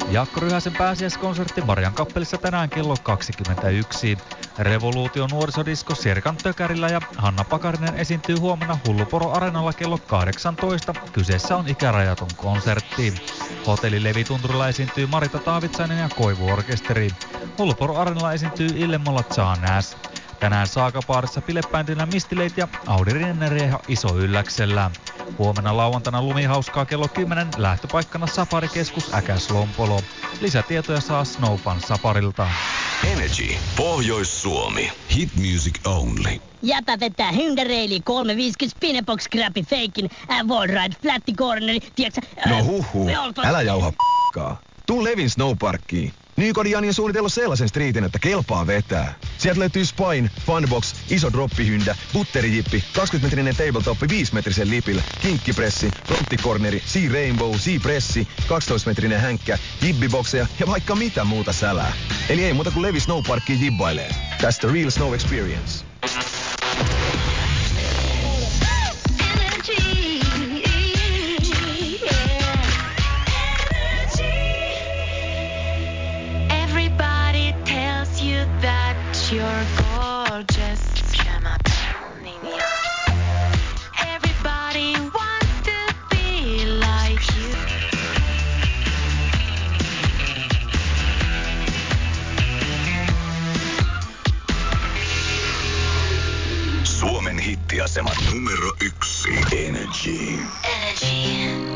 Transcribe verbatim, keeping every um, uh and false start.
Jaakko Ryhäsen pääsiäiskonsertti Marian kappelissa tänään kello kaksikymmentäyksi. Revoluutio nuorisodisko Serkan Tökärillä ja Hanna Pakarinen esiintyy huomenna Hulluporo Areenalla kello kahdeksantoista. Kyseessä on ikärajaton konsertti. Hotelli Levitunturilla esiintyy Marita Taavitsainen ja Koivuorkesteri. Hulluporo Areenalla esiintyy Illemolla Tsaanäs. Tänään Saakapaarissa bilepäintinä Mistileit ja Audi Rinnereha Iso Ylläksellä. Huomenna lauantaina lumihauskaa kello kymmenen lähtöpaikkana Safarikeskus Äkäslompolo. Lisätietoja saa Snowfun Safarilta. Energy Pohjois-Suomi. Hit music only. Jäpä vetää Hyndereili kolmesataaviisikymmentä Spinebox Scrappy Fakein Wallride Flatti Corneri, tiiäksä? No huhhuh, älä jauha p***kaa. Tuu Levin Snowparkkiin. Nykodiani on suunnitellut sellaisen striitin, että kelpaa vetää. Sieltä löytyy Spine, Funbox, iso droppihyndä, butterijippi, kaksikymmentä metrinen tabletoppi viisi metrisen lipillä, kinkkipressi, fronttikorneri, Sea Rainbow, Sea Pressi, kaksitoista metrinen hänkkä, jibbibokseja ja vaikka mitä muuta sälää. Eli ei muuta kuin Levi Snowparkkiin jibbailee. That's the real snow experience. You're gorgeous. Everybody wants to be like you. Suomen hittiasema numero yksi. Energy. Energy.